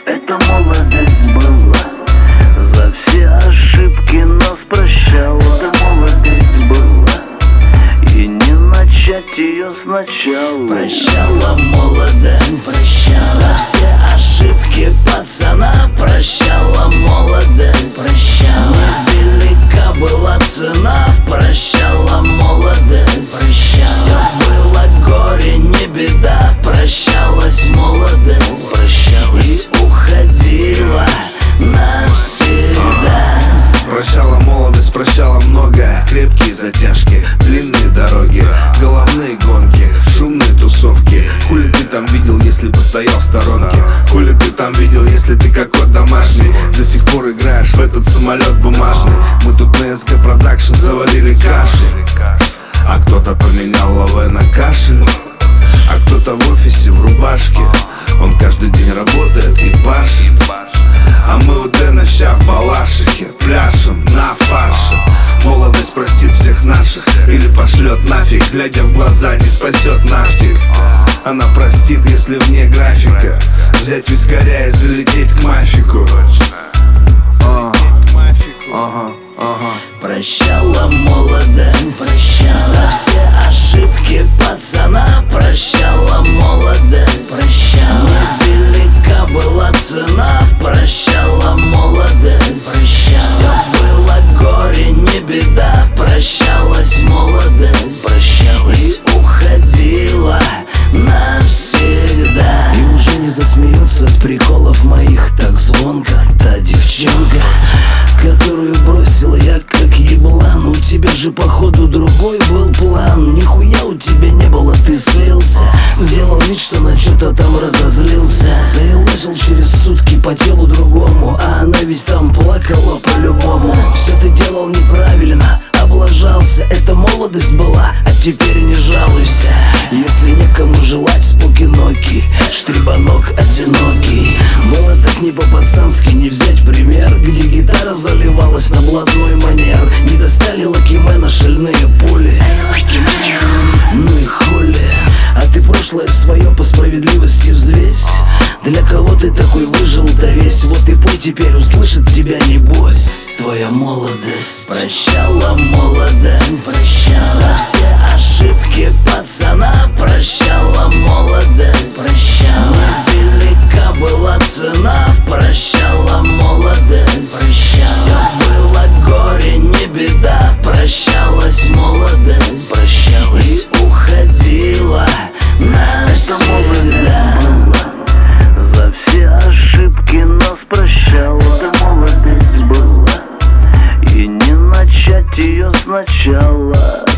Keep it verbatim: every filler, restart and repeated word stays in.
Это молодость была, за все ошибки нас прощала. Это молодость была, и не начать ее сначала. Прощала молодость, прощала за все ошибки пацана. Прощала молодость, прощала, невелика была цена. Прощала молодость, прощала, все было горе, не беда. Прощалась молодость, прощалась и уходила навсегда. Прощала молодость, прощала многое. Крепкие затяжки, длинные дороги, головные гонки, шумные тусовки. Хули ты там видел, если постоял в сторонке? Хули ты там видел, если ты как кот домашний? До сих пор играешь в этот самолет бумажный. Мы тут на эс ка Продакшн заварили каши, а кто-то поменял лавэ на кашель, а кто-то в офисе в рубашке. Он каждый день работает и пашет, а мы у Дэна ща в балашихе пляшем на фарше. Молодость простит всех наших или пошлет нафиг, глядя в глаза не спасет нафтик. Она простит, если вне графика взять вискаря и залететь к мафику. а, Ага, ага. Прощала молодость, прощала за все ошибки пацана. Прощала молодость, прощала, невелика была цена. Прощала молодость, прощала, все было горе, не беда. Прощалась молодость, прощала и уходила навсегда. И уже не засмеется от приколов моих так звонко та девчонка, которую бросил я как еблан. У тебя же походу другой был план. Нихуя у тебя не было, ты слился. Сделал вид, что на что-то там разозлился. Заелозил через сутки по телу другому, а она ведь там плакала по-любому. Все ты делал неправильно, облажался. Это молодость была, а теперь не жалуйся. Если некому желать спокиноки, штрибанок одинокий. Было так не по-пацански, не взять пример, где гитара заливалась на блатной манер. Не достали Лакимена шальные пули. Ну и хули, а ты прошлое свое по справедливости взвесь. Для кого ты такой выжил-то весь? Вот и пой теперь, услышит тебя небось твоя молодость. Прощала молодость, прощала за все ошибки пацана. Прощала молодость, прощала, невелика была цена. Прощала молодость, прощала, все было горе, не беда. Прощалась молодость, прощала и уходила навсегда. За все ошибки нас прощала. Это молодость была, и не начать ее сначала.